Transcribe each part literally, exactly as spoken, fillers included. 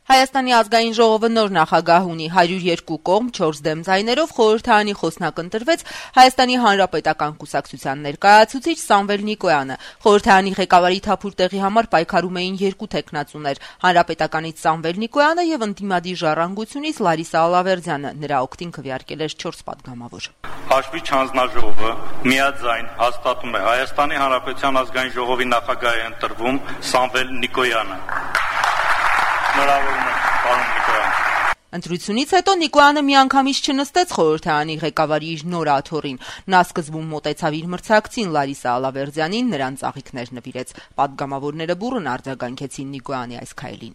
Հայաստանի ազգային ժողովը նոր նախագահ ունի հարյուր երկու կողմ չորս դեմ ձայներով խորհրդարանի խոսնակ ընտրվեց Հայաստանի Հանրապետական կուսակցության ներկայացուցիչ Սամվել Նիկոյանը։ Խորհրդարանի ղեկավարի թափուր տեղի համար պայքարում էին երկու թեկնածուներ՝ Հանրապետականից Սամվել Նիկոյանը եւ ընդդիմադիր Ժառանգությունից Լարիսա Ալավերդյանը։ Նրա օգտին քվեարկել էր չորս պատգամավոր։ Հաշվիչ հանձնաժողովը միաձայն հաստատում է Հայաստանի Հանրապետության ազգային ժողովի նախագահ է ընտրվում Սամվել Նիկոյանը։ Ընտրությունից հետո Նիկոյանը միանգամից չնստեց խորհրդարանի ղեկավարի իր նոր աթոռին։ Նա սկզբում մոտեցավ իր մրցակցին Լարիսա Ալավերդյանին, նրան ծաղիկներ նվիրեց։ Պատգամավորները բուռն արձագանքեցին Նիկոյանի այս քայլին։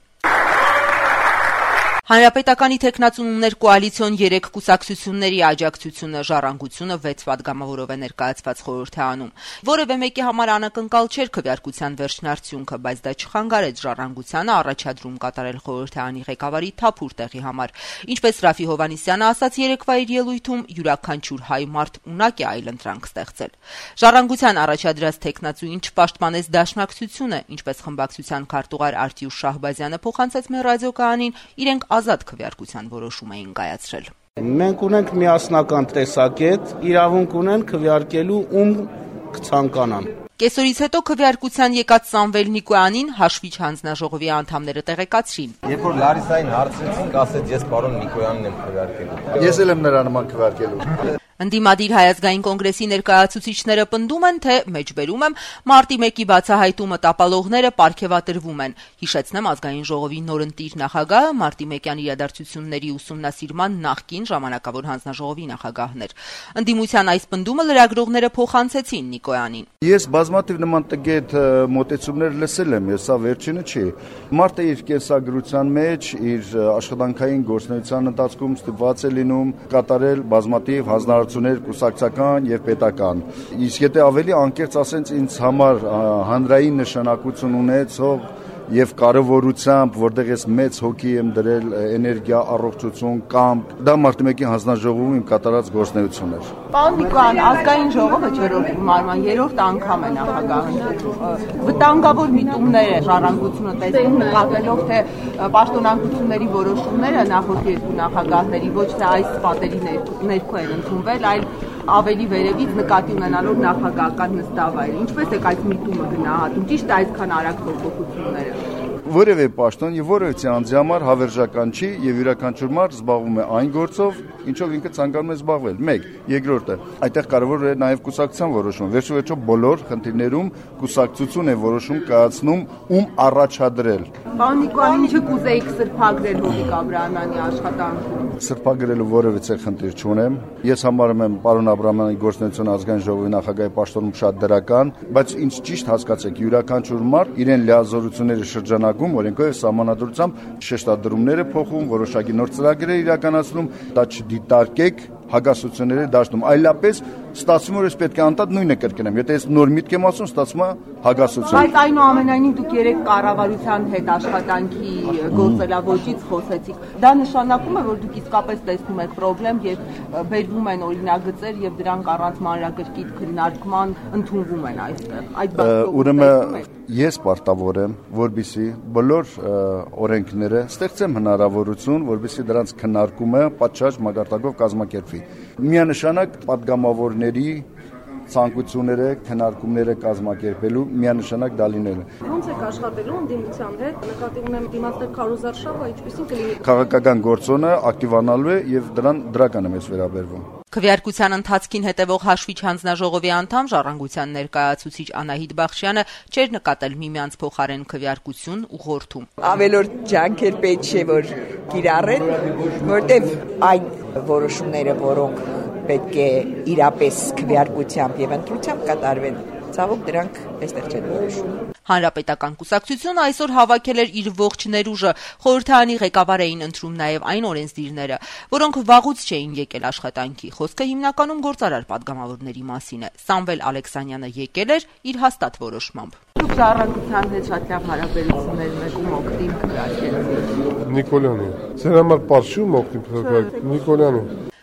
Հանրապետականի թեկնածուն ուներ կոալիցիոն երեք կուսակցությունների աջակցությունը, Ժառանգությունը վեց պատգամավորով է ներկայացված խորհրդարանում։ Որևէ մեկի համար անակնկալ չէր քվեարկության վերջնարդյունքը, բայց դա չխանգարեց Ժառանգությանը առաջադրում կատարել խորհրդարանի ղեկավարի թափուր տեղի համար։ Ինչպես Ռաֆի Հովհաննիսյանը ասաց երեկվա իր ելույթում, յուրաքանչյուր հայ մարդ ունակ է այլընտրանք ստեղծել։ Ժառանգության առաջադրած թեկնածուին չպաշտպանեց Դաշնակցությունը, ինչպես խմբակցության քարտուղար Արտյուշ Շահբազյանը փոխանցեց մեր ռադիոկայանին, իրենք ազատ քվեարկության որոշում էին կայացրել։ Մենք ունենք միասնական տեսակետ, իրավունք ունեն քվեարկելու ում կցանկանան։ Կեսօրից հետո քվեարկության եկած Սամվել Նիկոյանին հաշվիչ հանձնաժողովի անդամները տեղեկացրին։ Երբ որ Լարիսային հարցրեցինք, ասեց ես պարոն Նիկոյանին եմ քվեարկելու։ Ես էլ եմ նրա նման քվեարկելու։ Ընդդիմադիր Հայ ազգային կոնգրեսի ներկայացուցիչները պնդում են, թե մեջբերում եմ մարտի մեկի բացահայտումը տապալողները պարգևատրվում են։ Հիշեցնեմ, ազգային ժողովի նորընտիր նախագահը մարտի մեկյան իրադարձությունների ուսումնասիրման նախկին ժամանակավոր հանձնաժողովի նախագահն էր։ Ընդդիմության այս պնդումը լրագրողները փոխանցեցին Նիկոյանին։ Ես բազմաթիվ նման տգետ մոտեցումներ լսել եմ, ես սա վերջինը չի։ Մարտը իր կենսագրության մեջ, իր աշխատանքային գործունեության ընթացքում ստիպված է լինում կատարել բազմաթիվ հանձնարարություններ կուսակցական եւ պետական։ Իսկ եթե ավելի անկեղծ ասենց ինձ համար հանրային նշանակություն ունեցող եւ կարեւորությամբ, որտեղ ես մեծ հոգի եմ դրել էներգիա, առողջություն, կամք, դա մարտի մեկի հանձնաժողովում իմ կատարած գործունեությունն էր։ Պարոն Նիկոյան, ազգային ժողովը չորրորդ գումարման երրորդ անգամ է նախագահ ընտրում։ Վտանգավոր միտումներ է Ժառանգությունը տեսնում, նկատելով թե պաշտոնանկությունների որոշումները նախորդ երկու նախագահների ոչ թե այս պատերի ներքո են ընդունվել, այլ ավելի վերևից նկատի ունենալով նախագահական նստավայր։ Ինչպես եք այդ միտումը գնահատում, ճիշտ է այսքան արագ փոփոխությունները։ Որևէ պաշտոն եւ որևէ անձի համար հավերժական չի եւ յուրաքանչյուր մարդ զբաղվում է այն գործով, ինչով ինքը ցանկանում է զբաղվել։ Մեկ, երկրորդը, այդտեղ կարևոր է նաեւ կուսակցության որոշումը։ Վերջո բոլոր խնդիրներում կուսակցություն է որոշում կայացնում ում առաջադրել։ Պարոն Նիկոյան, ինչը կուզեիք սրբագրել Հովիկ Աբրահամյանի աշխատանքում։ Սրբագրելու որևէ խնդիր չունեմ։ Ես համարում եմ պարոն Աբրահամյանի գործունեությունը ազգային ժողովի նախագահի պաշտոնում շատ դրական, բայց ինչ ճիշտ հասկացեք, յուրաքանչյուր մարդ իրեն լիազորությունների շրջանակում օրենքով սահմանադրությամբ շեշտադրումները փոխում, որոշակի նոր ծրագրեր իրականացնում, դա չդիտարկեք հագասությունների դաշտում, այլապես ստացվում է, որ ես պետք է անդադ նույնը կրկնեմ։ Եթե ես նոր միտք եմ ասում, ստացվում է հագասություն։ Բայց այնուամենայնիվ դուք երեք կառավարության հետ աշխատանքի գործելավոճից խոսեցիք։ Դա նշանակում է, որ դուք իսկապես տեսնում եք խնդրեմ եւ բերվում են օրինագծեր եւ դրանք առանց մանրակրկիտ քննարկման ընդունվում են այստեղ։ Այդ ուրեմն ես պարտավոր եմ, որբիսի բոլոր օրենքները ստեղծեմ հնարավորություն, որբիսի դրանց քննարկումը պատշաճ մակարդակով կազմակերպվի։ Միանշանակ պատգամավորների ցանկությունները, քննարկումները կազմակերպելու միանշանակ դա լինելը։ Ոնց եք աշխատելու ընդդիմության հետ, նկատի ունեմ դիմացներ քարոզարշավը, ինչպեսին կլինի։ Քաղաքական գործոնը ակտիվանալու է եւ դրան դրական եմ ես վերաբերվում։ Քվեարկության ընթացքին հետևող հաշվիչ հանձնաժողովի անդամ Ժառանգության ներկայացուցիչ Անահիտ Բախշյանը չէր նկատել միմյանց փոխարեն քվեարկություն ուղղորդում։ Ավելորդ ջանքեր պետք չէ որ կիրառեն, որտեվ այն որոշումները, որոնք պետք է իրապես քվեարկությամբ եւ ընտրությամբ կատարվեն, ցավոք դրանք այստեղ չեն որոշում։ Հանրապետական կուսակցությունը այսօր հավաքել էր իր ողջ ներուժը, խորհրդարանի ղեկավար էին ընտրում նաև այն օրենսդիրները, որոնք վաղուց չէին եկել աշխատանքի։ Խոսքը հիմնականում գործարար պատգամավորների մասին է։ Սամվել Ալեքսանյանը եկել էր իր հաստատ որոշմամբ։ Դուք Ժառանգության հետ շատ լավ հարաբերություններ ունեք ու օգտին քվեարկեցիք։ Նիկոլյանի։ Ձեր համար պարզ չի օգտին քվեարկել Նիկոլյանի։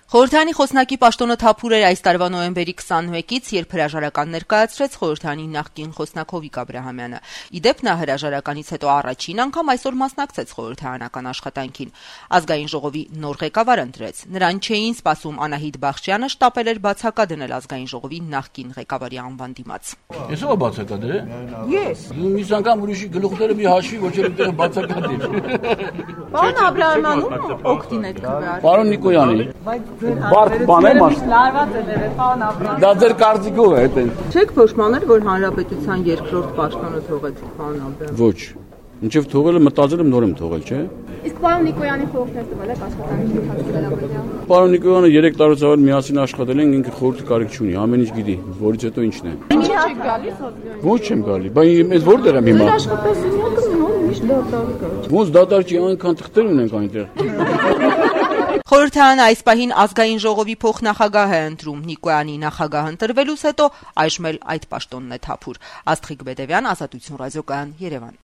Խորհրդանի խոսնակի պաշտոնը թափուր էր այս տարվա նոյեմբերի քսանմեկից, երբ հրաժարական ներկայացրեց խորհրդանի նախկին խոսնակ Հովիկ Աբրահամյանը։ Ի դեպ, նա հրաժարականից հետո առաջին անգամ այսօր մասնակցեց խորհրդարանական աշխատանքին։ Ազգային ժողովի նոր ղեկավար ընտրեց։ Նրան չէին սպասում Անահիտ Բախշյանը, շտապել էր բացակա դնել Ազգային ժողովի նախկին ղեկավարի անվան դիմաց։ Ես ո՞վ բացակա դրե։ Ես։ Մյուս անգամ ուրիշի գլուխները մի հաշվի, ոչ էլ դեռ բացակա դիր։ Պարոն Աբրահամյանը օգտին եք քվեարկել։ Պարոն Նիկոյանի։ Բարդ բան է մաս։ Լարված է դերը, պարոն Աբրահամյան։ Դա ձեր կարծիքով է դա։ Չեք փոշմանել, որ հանրապետության երկրորդ պաշտոնը թողեց պարոն Աբրահամյան։ Ոչ։ Ինչեւ թողելը մտածել եմ նոր եմ թողել, չէ՞։ Իսկ պարոն Նիկոյանի խորհուրդ տվել եք աշխատանքի ընթացքի վերաբերյալ։ Պարոն Նիկոյանը երեք տարուց ավել միասին աշխատել են, ինքը խորհուրդ կարիք չունի, ամեն ինչ գիտի, որից հետո ինչն է։ Ինչի՞ եք գալիս ազգային։ Ոչ չեմ գալի, բայց ես որտեղ եմ հիմա։ Աշխատասենյակը նոր միշտ դատարկ է։ Ոնց դատարկ չի, այնքան թղթեր ունենք այնտեղ։ Խորհրդարանը այս պահին Ազգային ժողովի փոխնախագահ է ընտրում։ Նիկոյանի նախագահ ընտրվելուց հետո այժմ էլ այդ պաշտոնն է թափուր։ Աստղիկ Բեդևյան, Ազատություն ռադիոկայան, Երևան։